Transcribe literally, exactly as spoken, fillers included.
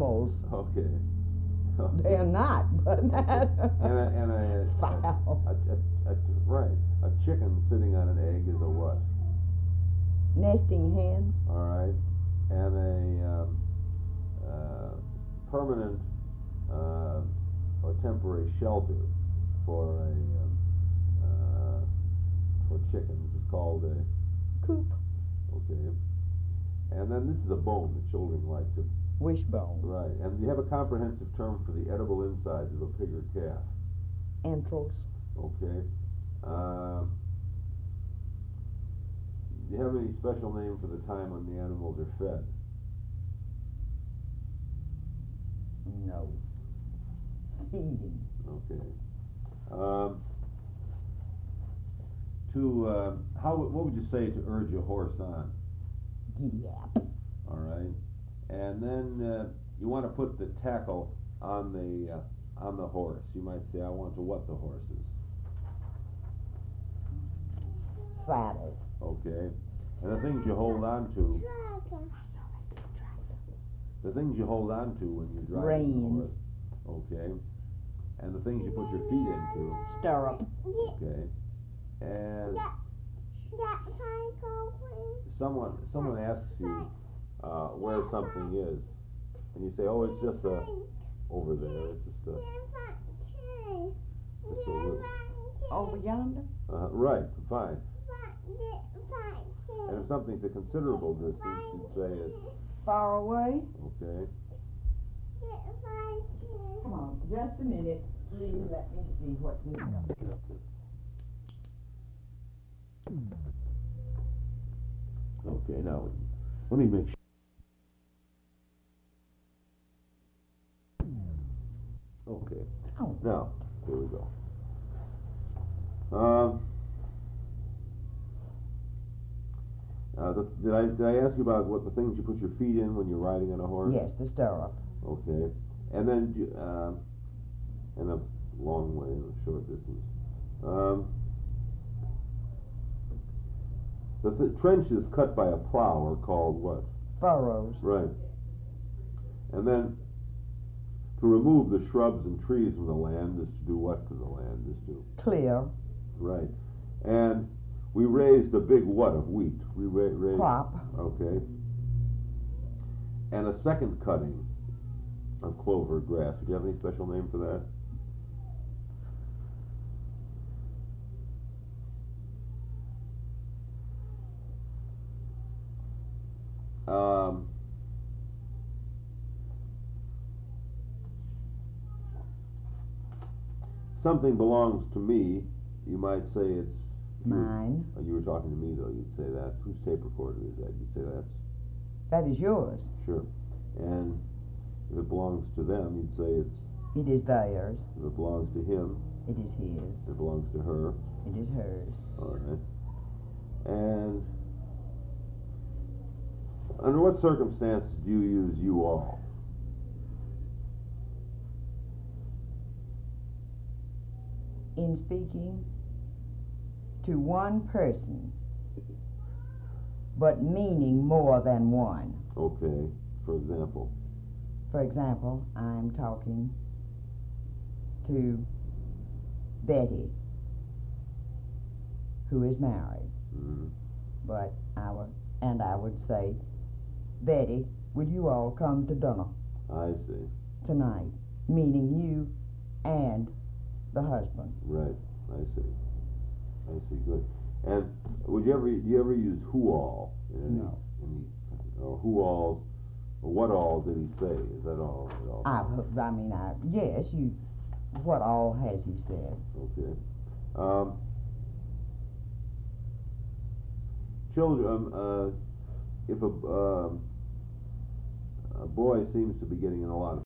animals. Okay. They're not, but and a, and a, foul. A, a, a, a, right. A chicken sitting on an egg is a what? Nesting hen. All right. And a um, uh, permanent uh, or temporary shelter for a um, uh, for chickens is called a coop. Okay. And then this is a bone that children like to. Wishbone. Right. And you have a comprehensive term for the edible insides of a pig or calf. Entrails. Okay. Uh, do you have any special name for the time when the animals are fed? No. Feeding. Okay. Um, to uh, how what would you say to urge a horse on? Giddy up. All right. And then uh, you want to put the tackle on the uh, on the horse. You might say, I want to what the horses. Saddle. Okay. And the things you hold on to. The things you hold on to when you're driving the horse. Okay. And the things you put your feet into. Stirrup. Okay. And someone someone asks you uh, where something is, and you say, oh, it's just a over there. It's just a. Just a little. Over yonder. Uh, right. Fine. And if something's a considerable distance, you'd say it's far away. Okay. Come on, just a minute. Please let me see what we got. Okay, now let me make sure. Okay. Oh. Now, here we go. Um, uh, the, did I did I ask you about what the things you put your feet in when you're riding on a horse? Yes, the stirrup. Okay, and then um, and a long way and a short distance. Um, the th trenches cut by a plow are called what? Furrows. Right. And then to remove the shrubs and trees from the land is to do what to the land? Is to clear. Right. And we raised a big what of wheat? We ra raised crop. Okay. And a second cutting of clover grass. Do you have any special name for that? Um, something belongs to me. You might say it's mine. You, you were talking to me, though. You'd say that. Whose tape recorder is that? You'd say that's. That is yours. Sure. And if it belongs to them, you'd say it's. It is theirs. If it belongs to him. It is his. If it belongs to her. It is hers. All right. And under what circumstances do you use you all? In speaking to one person, but meaning more than one. Okay. For example? For example, I'm talking to Betty, who is married. Mm-hmm. But I would, and I would say, Betty, will you all come to dinner? I see. Tonight, meaning you and the husband. Right. I see. I see. Good. And would you ever do you ever use who all? In any, No. Any, or who all? Or what all did he say? Is that all? all I, I mean, I yes, you. What all has he said? Okay. Um, children. Um, uh, if a um, a boy seems to be getting in a lot of